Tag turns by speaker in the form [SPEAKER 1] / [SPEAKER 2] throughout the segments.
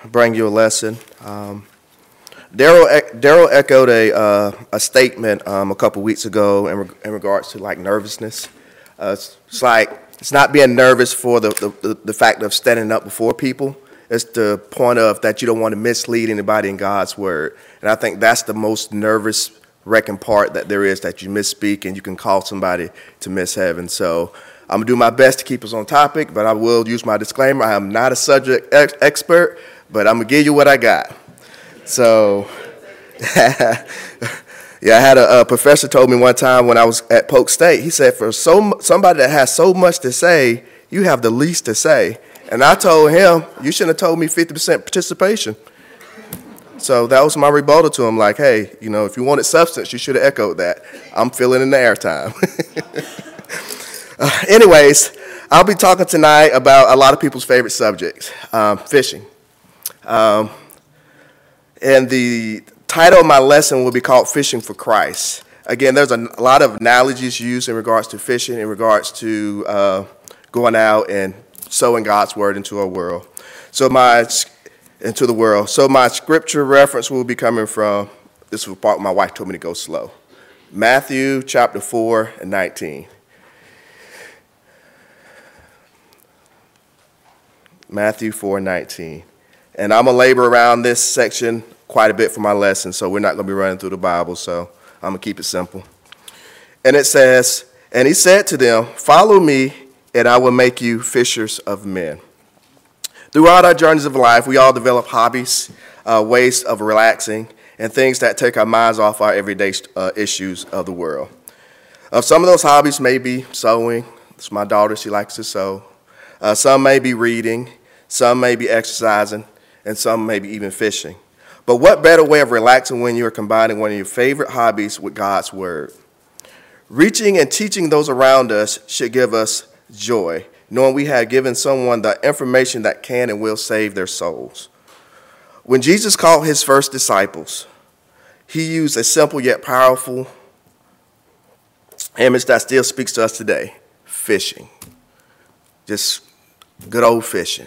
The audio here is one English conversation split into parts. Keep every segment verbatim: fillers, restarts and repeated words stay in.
[SPEAKER 1] bring you a lesson. Um, Daryl Daryl echoed a uh, a statement um, a couple weeks ago in, re- in regards to like nervousness. Uh, it's, it's like it's not being nervous for the, the the fact of standing up before people. It's the point of that you don't want to mislead anybody in God's word. And I think that's the most nervous wrecking part that there is, that you misspeak and you can cause somebody to miss heaven. So I'm going to do my best to keep us on topic, but I will use my disclaimer. I am not a subject ex- expert, but I'm going to give you what I got. So, yeah, I had a, a professor told me one time when I was at Polk State, he said, for so somebody that has so much to say, you have the least to say. And I told him, you shouldn't have told me fifty percent participation. So that was my rebuttal to him, like, hey, you know, if you wanted substance, you should have echoed that. I'm filling in the airtime. uh, anyways, I'll be talking tonight about a lot of people's favorite subjects, um, fishing. Um, and the title of my lesson will be called Fishing for Christ. Again, there's a, a lot of analogies used in regards to fishing, in regards to uh, going out and sowing God's word into our world. So my into the world. So my scripture reference will be coming from, this was part my wife told me to go slow. Matthew chapter four and nineteen. Matthew four and nineteen. And I'm going to labor around this section quite a bit for my lesson, so we're not going to be running through the Bible, so I'm going to keep it simple. And it says, and he said to them, follow me, and I will make you fishers of men. Throughout our journeys of life, we all develop hobbies, uh, ways of relaxing, and things that take our minds off our everyday uh, issues of the world. Uh, some of those hobbies may be sewing. It's my daughter, she likes to sew. Uh, some may be reading, some may be exercising, and some may be even fishing. But what better way of relaxing when you're combining one of your favorite hobbies with God's word? Reaching and teaching those around us should give us joy, knowing we have given someone the information that can and will save their souls. When Jesus called his first disciples, he used a simple yet powerful image that still speaks to us today: fishing. Just good old fishing.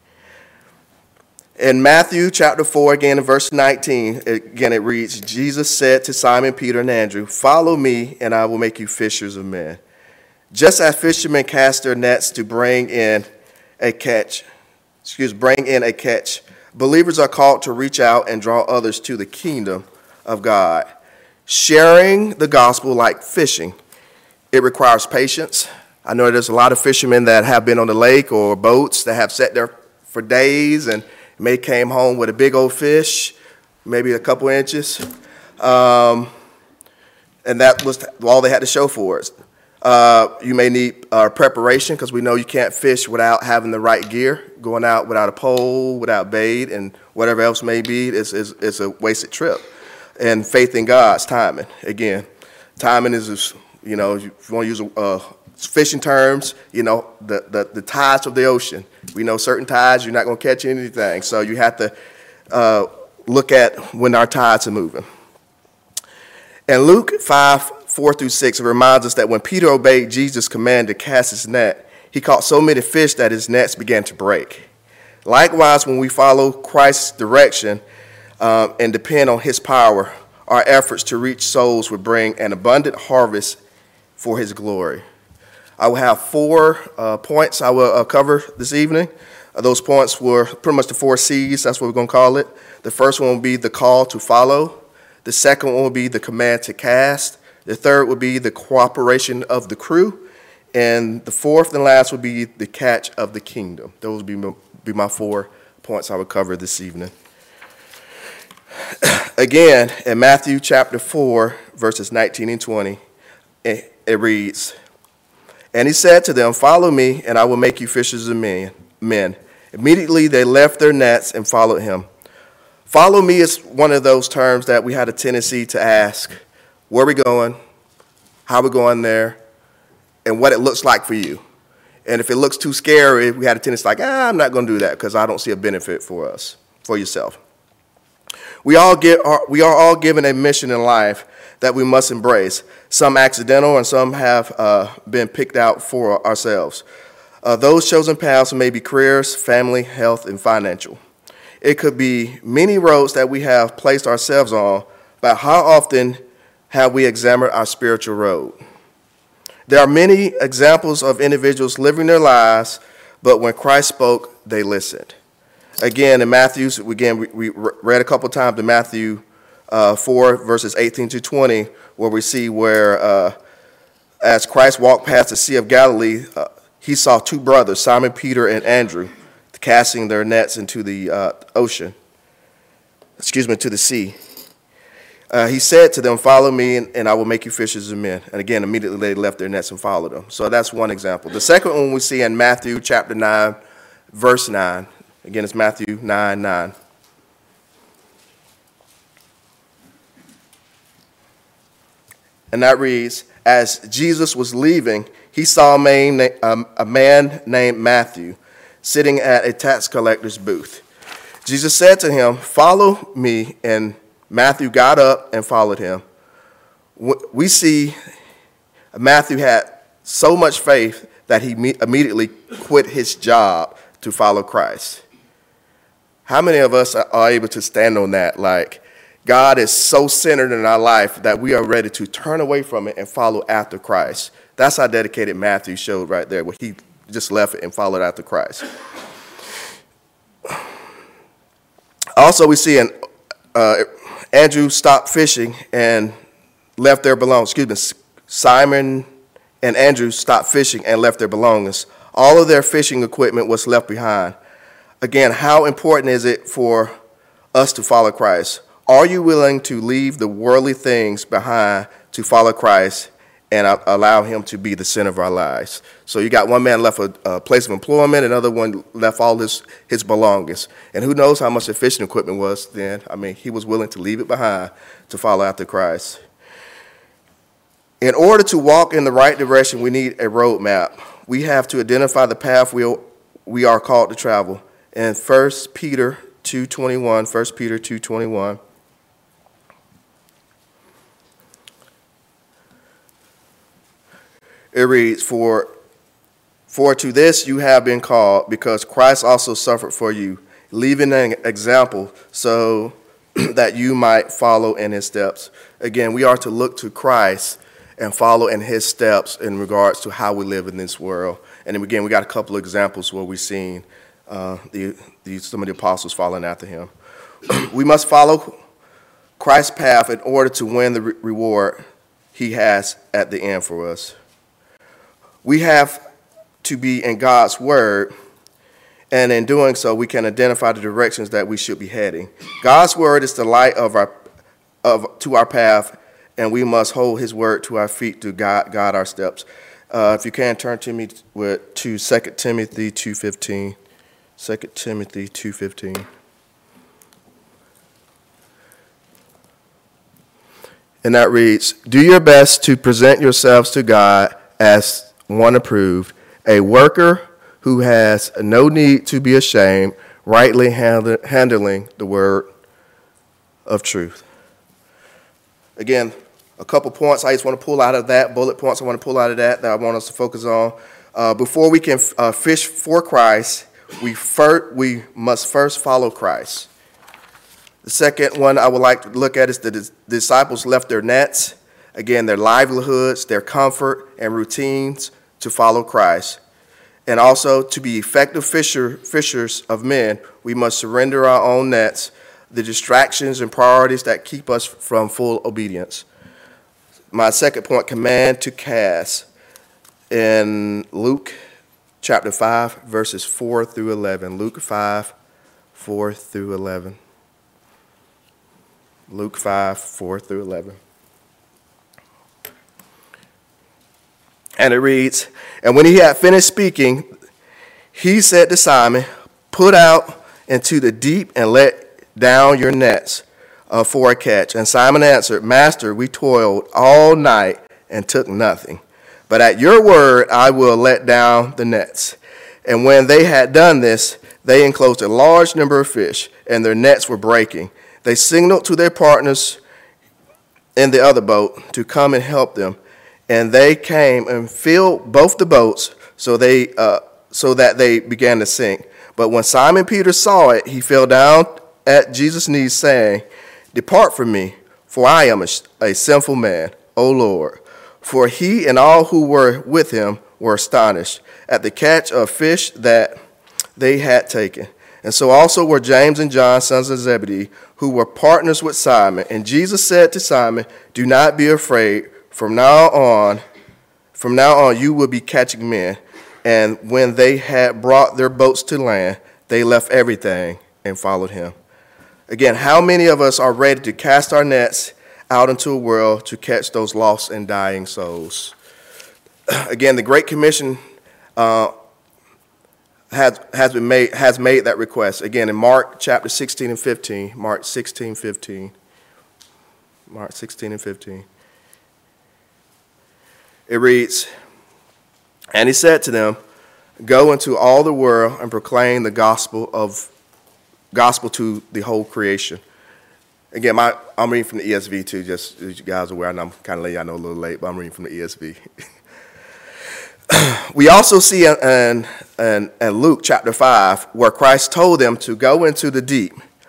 [SPEAKER 1] In Matthew chapter four, again in verse nineteen, again it reads, Jesus said to Simon, Peter, and Andrew, follow me, and I will make you fishers of men. Just as fishermen cast their nets to bring in a catch, excuse, bring in a catch, believers are called to reach out and draw others to the kingdom of God. Sharing the gospel like fishing, it requires patience. I know there's a lot of fishermen that have been on the lake or boats that have sat there for days and may came home with a big old fish, maybe a couple inches, um, and that was all they had to show for it. Uh, you may need uh, preparation, because we know you can't fish without having the right gear. Going out without a pole, without bait, and whatever else may be, is is is a wasted trip. And faith in God's timing. Again, timing is, you know, if you want to use uh, fishing terms, you know, the, the, the tides of the ocean. We know certain tides, you're not going to catch anything. So you have to uh, look at when our tides are moving. In Luke five, four through six, it reminds us that when Peter obeyed Jesus' command to cast his net, he caught so many fish that his nets began to break. Likewise, when we follow Christ's direction um, and depend on his power, our efforts to reach souls will bring an abundant harvest for his glory. I will have four uh, points I will uh, cover this evening. Uh, those points were pretty much the four C's. That's what we're going to call it. The first one will be the call to follow. The second one will be the command to cast. The third will be the cooperation of the crew. And the fourth and last will be the catch of the kingdom. Those will be my, be my four points I will cover this evening. Again, in Matthew chapter four, verses nineteen and twenty, it, it reads, and he said to them, follow me, and I will make you fishers of men. men. Immediately they left their nets and followed him. Follow me is one of those terms that we had a tendency to ask, where are we going, how are we going there, and what it looks like for you. And if it looks too scary, we had a tendency like, ah, I'm not going to do that because I don't see a benefit for us, for yourself. We all get, we are all given a mission in life that we must embrace. Some accidental and some have uh, been picked out for ourselves. Uh, those chosen paths may be careers, family, health, and financial. It could be many roads that we have placed ourselves on, but how often have we examined our spiritual road? There are many examples of individuals living their lives, but when Christ spoke, they listened. Again, in Matthew, again, we, we read a couple times in Matthew uh, four, verses eighteen to twenty, where we see where uh, as Christ walked past the Sea of Galilee, uh, he saw two brothers, Simon Peter and Andrew, casting their nets into the uh, ocean, excuse me, to the sea. Uh, he said to them, follow me, and, and I will make you fishers of men. And again, immediately they left their nets and followed him. So that's one example. The second one we see in Matthew chapter nine, verse nine. Again, it's Matthew nine, nine. And that reads, as Jesus was leaving, he saw a man, um, a man named Matthew sitting at a tax collector's booth. Jesus said to him, follow me, and Matthew got up and followed him. We see Matthew had so much faith that he immediately quit his job to follow Christ. How many of us are able to stand on that? Like, God is so centered in our life that we are ready to turn away from it and follow after Christ. That's how dedicated Matthew showed right there, where he just left it and followed after Christ. Also, we see in uh, Andrew stopped fishing and left their belongings. Excuse me, Simon and Andrew stopped fishing and left their belongings. All of their fishing equipment was left behind. Again, how important is it for us to follow Christ? Are you willing to leave the worldly things behind to follow Christ and allow him to be the center of our lives? So you got one man left a, a place of employment, another one left all his, his belongings. And who knows how much the fishing equipment was then. I mean, he was willing to leave it behind to follow after Christ. In order to walk in the right direction, we need a roadmap. We have to identify the path we, we are called to travel. In First Peter two twenty-one, First Peter two twenty-one, it reads, For, for to this you have been called, because Christ also suffered for you, leaving an example so that you might follow in his steps. Again, we are to look to Christ and follow in his steps in regards to how we live in this world. And again, we got a couple of examples where we've seen uh, the, the, some of the apostles following after him. We must follow Christ's path in order to win the re- reward he has at the end for us. We have to be in God's word, and in doing so, we can identify the directions that we should be heading. God's word is the light of our of to our path, and we must hold his word to our feet to guide, guide our steps. Uh, if you can, turn to me with, to Second Timothy two fifteen. Second Timothy two fifteen. And that reads, do your best to present yourselves to God as one approved, a worker who has no need to be ashamed, rightly handle, handling the word of truth. Again, a couple points I just want to pull out of that, bullet points I want to pull out of that that I want us to focus on. Uh, before we can uh, fish for Christ, we, fir- we must first follow Christ. The second one I would like to look at is the dis- disciples left their nets, again, their livelihoods, their comfort, and routines to follow Christ. And also, to be effective fisher, fishers of men, we must surrender our own nets, the distractions and priorities that keep us from full obedience. My second point, command to cast. In Luke chapter five, verses four through eleven. Luke five, four through eleven. Luke five, four through eleven. And it reads, and when he had finished speaking, he said to Simon, put out into the deep and let down your nets uh, for a catch. And Simon answered, Master, we toiled all night and took nothing. But at your word I will let down the nets. And when they had done this, they enclosed a large number of fish, and their nets were breaking. They signaled to their partners in the other boat to come and help them. And they came and filled both the boats so they uh, so that they began to sink. But when Simon Peter saw it, he fell down at Jesus' knees, saying, "Depart from me, for I am a, a sinful man, O Lord." For he and all who were with him were astonished at the catch of fish that they had taken. And so also were James and John, sons of Zebedee, who were partners with Simon. And Jesus said to Simon, "Do not be afraid. From now on, from now on you will be catching men." And when they had brought their boats to land, they left everything and followed him. Again, how many of us are ready to cast our nets out into a world to catch those lost and dying souls? Again, the Great Commission uh, has has been made has made that request. Again, in Mark chapter sixteen and fifteen, Mark sixteen, fifteen, Mark sixteen and fifteen, it reads, "And he said to them, go into all the world and proclaim the gospel of gospel to the whole creation." Again, my, I'm reading from the E S V too, just as you guys are aware. And I'm kind of late, I know a little late, but I'm reading from the E S V. We also see in, in, in Luke chapter five where Christ told them to go into the deep.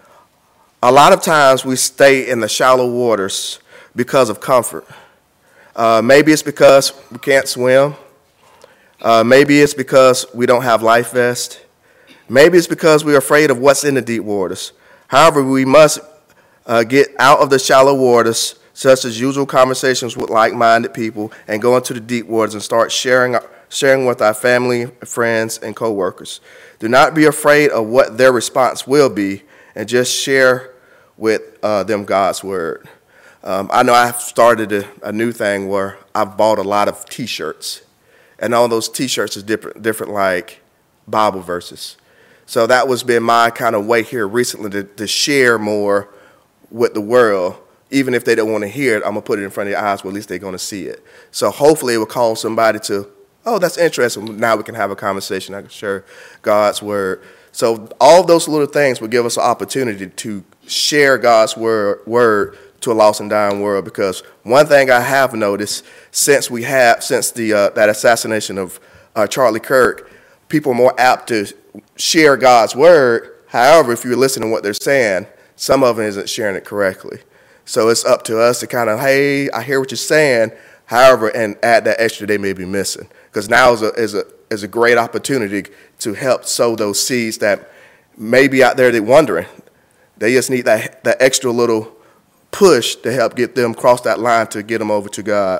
[SPEAKER 1] A lot of times we stay in the shallow waters because of comfort. Uh, maybe it's because we can't swim. Uh, maybe it's because we don't have life vests. Maybe it's because we're afraid of what's in the deep waters. However, we must uh, get out of the shallow waters, such as usual conversations with like-minded people, and go into the deep waters and start sharing, sharing with our family, friends, and co-workers. Do not be afraid of what their response will be, and just share with uh, them God's word. Um, I know I've started a, a new thing where I've bought a lot of T-shirts. And all those T-shirts is different, different like Bible verses. So that was been my kind of way here recently to, to share more with the world. Even if they don't want to hear it, I'm going to put it in front of their eyes where at least they're going to see it. So hopefully it will cause somebody to, oh, that's interesting. Now we can have a conversation. I can share God's word. So all of those little things will give us an opportunity to share God's word, word to a lost and dying world. Because one thing I have noticed since we have, since the uh, that assassination of uh, Charlie Kirk, people are more apt to share God's word. However, if you're listening to what they're saying, some of them isn't sharing it correctly. So it's up to us to kind of, hey, I hear what you're saying. However, and add that extra they may be missing. Because now is a, is a, is a great opportunity to help sow those seeds that may be out there they're wondering. They just need that, that extra little push to help get them across that line to get them over to God.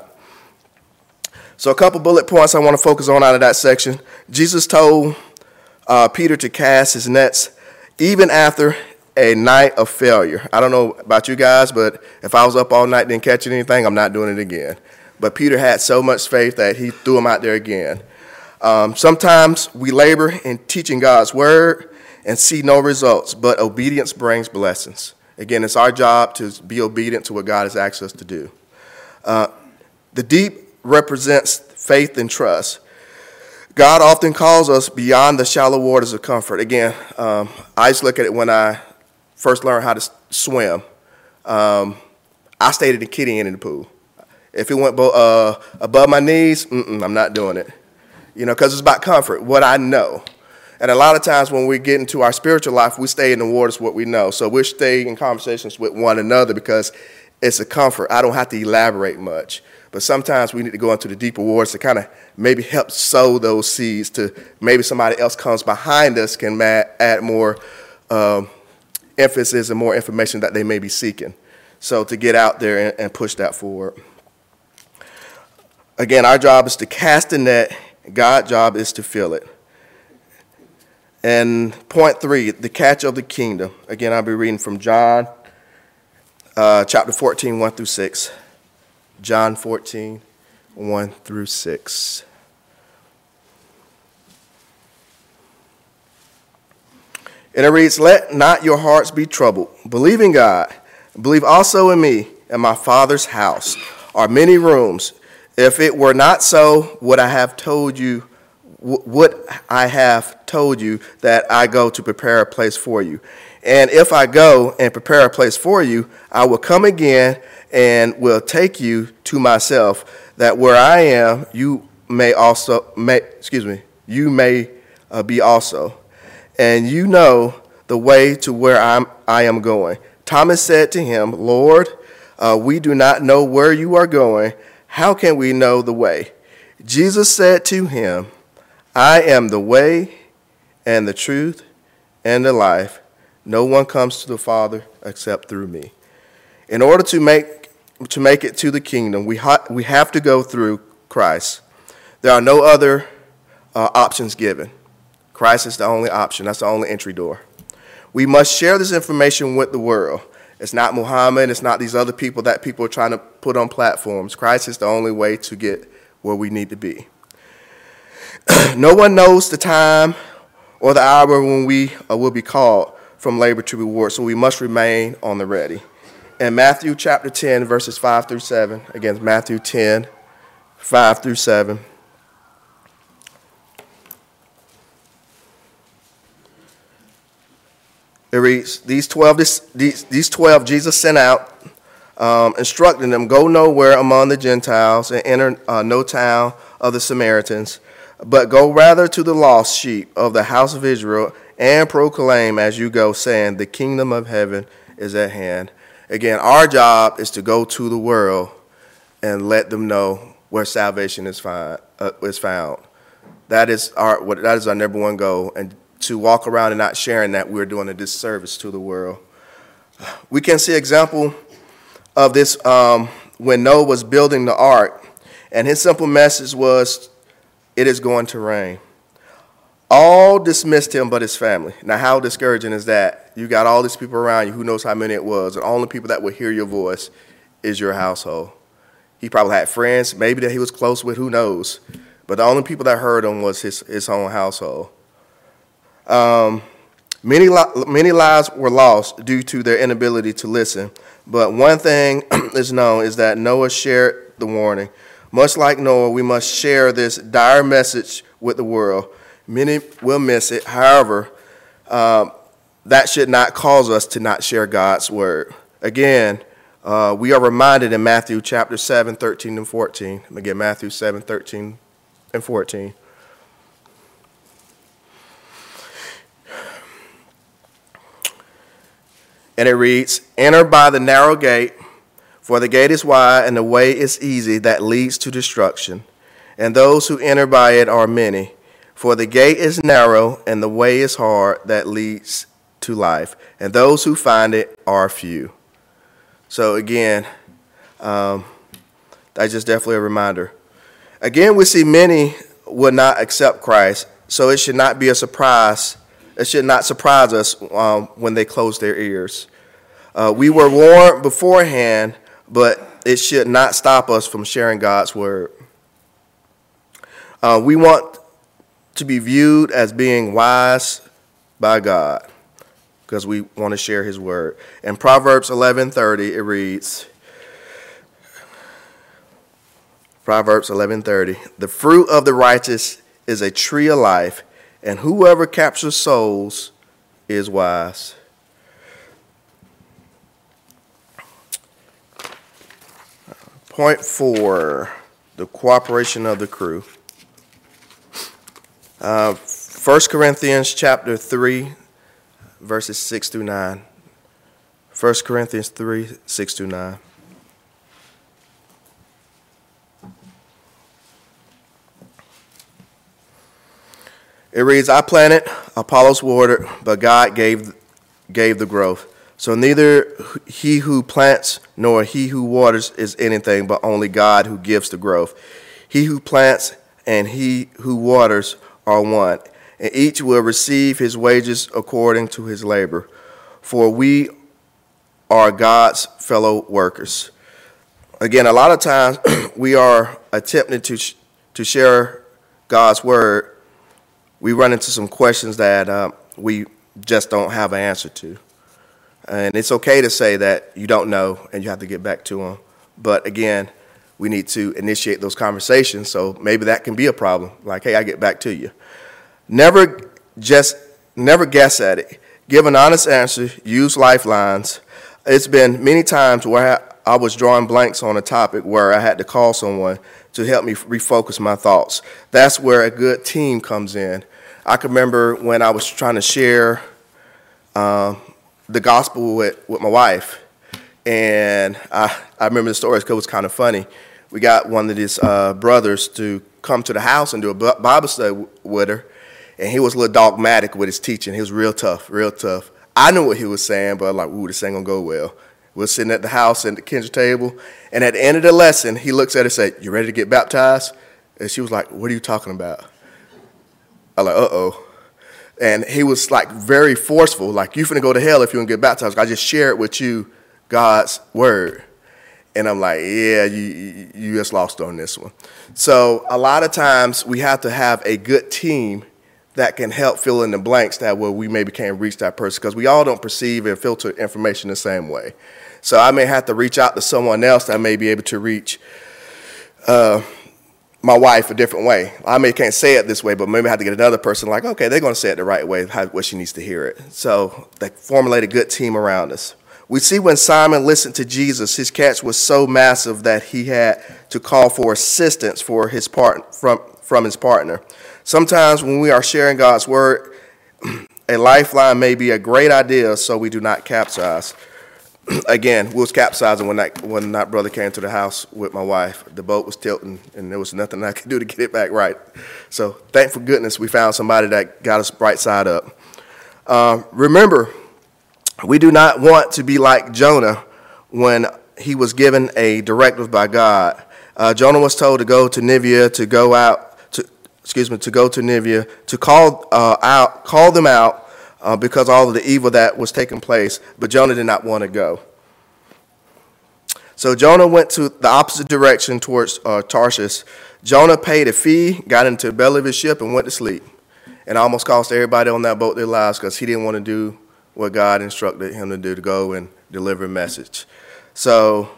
[SPEAKER 1] So a couple bullet points I want to focus on out of that section. Jesus told uh, Peter to cast his nets even after a night of failure. I don't know about you guys, but if I was up all night and didn't catch anything, I'm not doing it again. But Peter had so much faith that he threw them out there again. Um, sometimes we labor in teaching God's word and see no results, but obedience brings blessings. Again, it's our job to be obedient to what God has asked us to do. Uh, the deep represents faith and trust. God often calls us beyond the shallow waters of comfort. Again, um, I just look at it when I first learned how to swim. Um, I stayed in the kiddie end of the pool. If it went bo- uh, above my knees, mm-mm, I'm not doing it. You know, because it's about comfort, what I know. And a lot of times when we get into our spiritual life, we stay in the waters what we know. So we stay in conversations with one another because it's a comfort. I don't have to elaborate much. But sometimes we need to go into the deeper waters to kind of maybe help sow those seeds to maybe somebody else comes behind us can add more um, emphasis and more information that they may be seeking. So to get out there and, and push that forward. Again, our job is to cast the net. God's job is to fill it. And point three, the catch of the kingdom. Again, I'll be reading from John uh, chapter fourteen, one through six. John fourteen, one through six. And it reads, "Let not your hearts be troubled. Believe in God. Believe also in me. In my Father's house are many rooms. If it were not so, would I have told you, would I have told you that I go to prepare a place for you? And if I go and prepare a place for you, I will come again and will take you to myself, that where I am, you may also, may, excuse me, you may uh, be also. and you know the way to where I'm, I am going." Thomas said to him, "Lord, uh, we do not know where you are going. How can we know the way?" Jesus said to him, "I am the way and the truth and the life. No one comes to the Father except through me." In order to make to make it to the kingdom, we ha- we have to go through Christ. There are no other uh, options given. Christ is the only option. That's the only entry door. We must share this information with the world. It's not Muhammad. It's not these other people that people are trying to put on platforms. Christ is the only way to get where we need to be. No one knows the time or the hour when we uh, will be called from labor to reward, so we must remain on the ready. In Matthew chapter ten, verses five through seven, again, Matthew ten, five through seven. It reads, these twelve, these, these twelve Jesus sent out, um, instructing them, "Go nowhere among the Gentiles and enter uh, no town of the Samaritans, but go rather to the lost sheep of the house of Israel and proclaim as you go, saying, the kingdom of heaven is at hand." Again, our job is to go to the world and let them know where salvation is find, uh, is found. That is our what that is our number one goal. And to walk around and not sharing that, we're doing a disservice to the world. We can see example of this um, when Noah was building the ark, and his simple message was, "It is going to rain." All dismissed him but his family. Now, how discouraging is that? You got all these people around you, who knows how many it was, and the only people that will hear your voice is your household. He probably had friends, maybe that he was close with, who knows. But the only people that heard him was his, his own household. Um, many, many lives were lost due to their inability to listen. But one thing is known is that Noah shared the warning. Much like Noah, we must share this dire message with the world. Many will miss it. However, um, that should not cause us to not share God's word. Again, uh, we are reminded in Matthew chapter seven, thirteen and fourteen. Again, Matthew seven, thirteen and fourteen. And it reads, "Enter by the narrow gate, for the gate is wide and the way is easy that leads to destruction. And those who enter by it are many. For the gate is narrow and the way is hard that leads to life. And those who find it are few." So again, um, that's just definitely a reminder. Again, we see many will not accept Christ, so it should not be a surprise. It should not surprise us um, when they close their ears. Uh, we were warned beforehand, but it should not stop us from sharing God's word. Uh, we want to be viewed as being wise by God because we want to share his word. In Proverbs eleven thirty, it reads, Proverbs eleven thirty, "The fruit of the righteous is a tree of life, and whoever captures souls is wise." Point four, the cooperation of the crew. Uh, First Corinthians chapter three, verses six through nine. First Corinthians three, six through nine. It reads, "I planted, Apollos watered, but God gave gave the growth. So neither he who plants nor he who waters is anything, but only God who gives the growth. He who plants and he who waters are one, and each will receive his wages according to his labor. For we are God's fellow workers." Again, a lot of times we are attempting to sh- to share God's word. We run into some questions that uh, we just don't have an answer to. And it's okay to say that you don't know and you have to get back to them. But again, we need to initiate those conversations, so maybe that can be a problem. Like, hey, I get back to you. Never just, never guess at it. Give an honest answer. Use lifelines. It's been many times where I was drawing blanks on a topic where I had to call someone to help me refocus my thoughts. That's where a good team comes in. I can remember when I was trying to share um, the gospel with, with my wife, and I, I remember the story because it was kind of funny. We got one of his uh, brothers to come to the house and do a Bible study with her, and he was a little dogmatic with his teaching. He was real tough, real tough. I knew what he was saying, but I'm like, ooh, this ain't gonna go well. We were sitting at the house at the kitchen table, and at the end of the lesson, he looks at her and said, "You ready to get baptized?" And she was like, "What are you talking about?" I was like, uh-oh. And he was like very forceful, like, you finna go to hell if you don't get baptized. I just shared with you God's word. And I'm like, yeah, you, you, you just lost on this one. So a lot of times we have to have a good team that can help fill in the blanks that where we maybe can't reach that person, because we all don't perceive and filter information the same way. So I may have to reach out to someone else that may be able to reach uh, my wife a different way. I may can't say it this way, but maybe I have to get another person like, okay, they're going to say it the right way, how, what she needs to hear it. So they formulate a good team around us. We see when Simon listened to Jesus, his catch was so massive that he had to call for assistance for his part, from, from his partner. Sometimes when we are sharing God's word, a lifeline may be a great idea, so we do not capsize. Again, we was capsizing when that, when that brother came to the house with my wife. The boat was tilting, and there was nothing I could do to get it back right. So thank for goodness we found somebody that got us right side up. Uh, remember, we do not want to be like Jonah when he was given a directive by God. Uh, Jonah was told to go to Nineveh, to go out, to excuse me, to go to Nineveh, to call uh, out, call them out uh, because all of the evil that was taking place. But Jonah did not want to go. So Jonah went to the opposite direction towards uh, Tarshish. Jonah paid a fee, got into the belly of his ship, and went to sleep. And almost cost everybody on that boat their lives because he didn't want to do what God instructed him to do, to go and deliver a message. So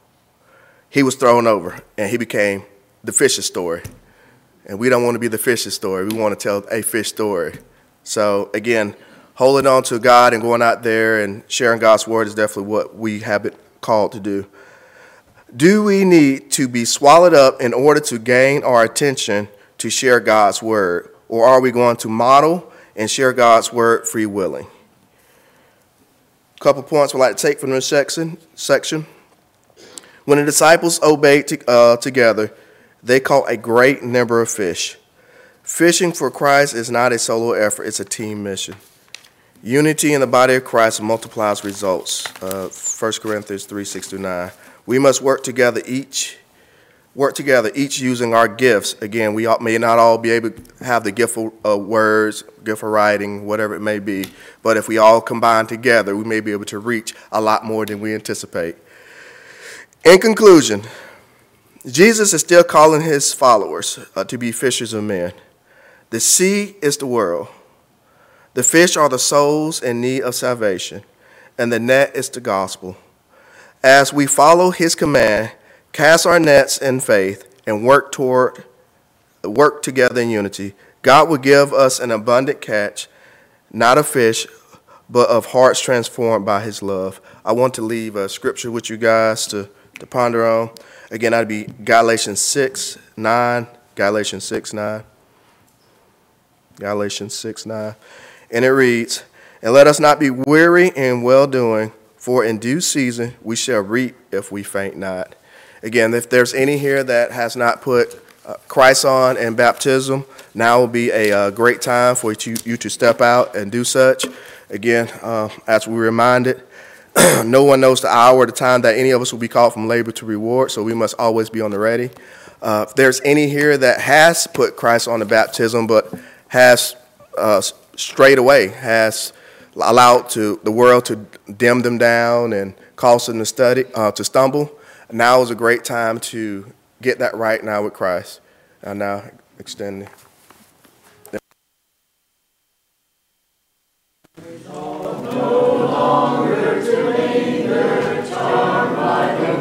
[SPEAKER 1] he was thrown over, and he became the fish's story. And we don't want to be the fish's story. We want to tell a fish story. So again, holding on to God and going out there and sharing God's word is definitely what we have been called to do. Do we need to be swallowed up in order to gain our attention to share God's word? Or are we going to model and share God's word free willing? Couple points we'd like to take from this section. section. When the disciples obeyed to, uh, together, they caught a great number of fish. Fishing for Christ is not a solo effort, it's a team mission. Unity in the body of Christ multiplies results. Uh, First Corinthians three, six through nine. We must work together each work together, each using our gifts. Again, we may not all be able to have the gift of uh, words, gift of writing, whatever it may be, but if we all combine together, we may be able to reach a lot more than we anticipate. In conclusion, Jesus is still calling his followers uh, to be fishers of men. The sea is the world. The fish are the souls in need of salvation, and the net is the gospel. As we follow his command, cast our nets in faith, and work toward, work together in unity, God will give us an abundant catch, not of fish, but of hearts transformed by his love. I want to leave a scripture with you guys to, to ponder on. Again, that'd be Galatians six, nine, Galatians six, nine. Galatians six, nine. And it reads, "And let us not be weary in well-doing, for in due season we shall reap if we faint not." Again, if there's any here that has not put uh, Christ on in baptism, now will be a uh, great time for you, you to step out and do such. Again, uh, as we reminded, no one knows the hour or the time that any of us will be called from labor to reward, so we must always be on the ready. Uh, if there's any here that has put Christ on the baptism but has uh, strayed away, has allowed to the world to dim them down and cause them to study, uh, to stumble, now is a great time to get that right now with Christ. I now extend